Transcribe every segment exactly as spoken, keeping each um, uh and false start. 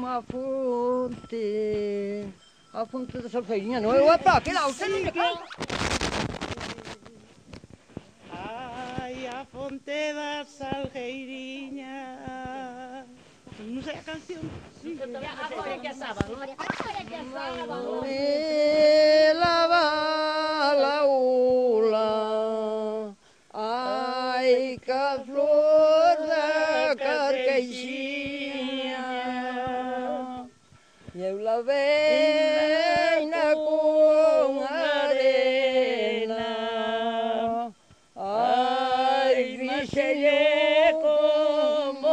uma fonte, a fonte da Salgueirinha, não é? Opa, que lá, você não me canta. Ai, a fonte da Salgueirinha. Non sei a canción. Sí. Agora que é sábado. Agora que é sábado. Lava la ula, ai, que flor da carqueixinha, e eu la veina com arena, ai, bichelle como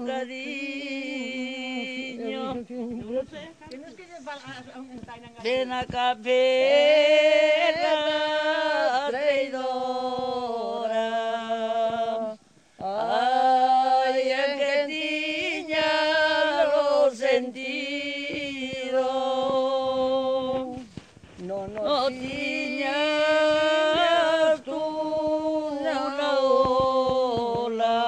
bocadinho. De na cabeza traidora, ai, en que tiña lo sentido, no, no, no tiñas tú una ola,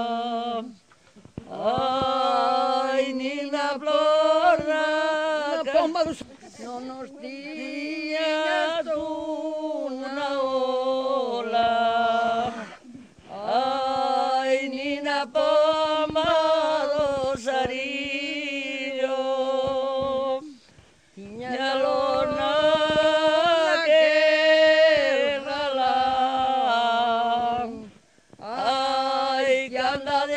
ai, ni na flor da pomba dos... No nos tiñas una ola, ai, ni na pomba dos arillos, tiña lona que regalan, ai, que anda de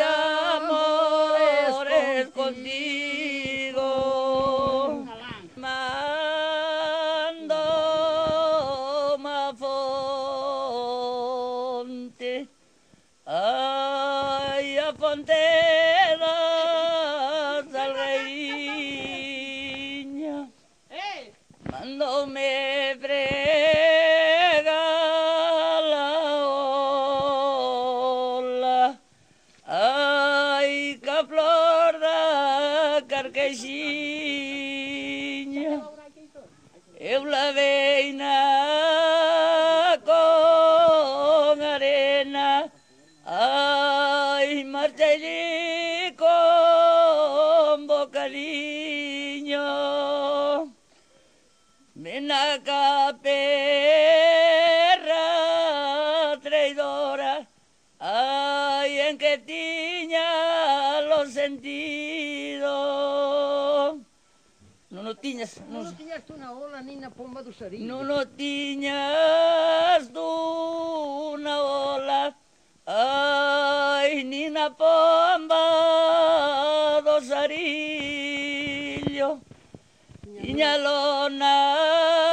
amores contigo. Ai, a fonte da Salgueirinha, mando-me frega la ola, ai, que a flor da carqueixinha, eu la veina con arena, ai, marchei con bocadinho, mena caperra traidora, ai, en que tiña los sentidos. Non o tiñas, non, non tiñas tú na ola ni na pomba do sarillo. Non o tiñas tú na ola, ai, ni na pomba do sarillo, tiña lona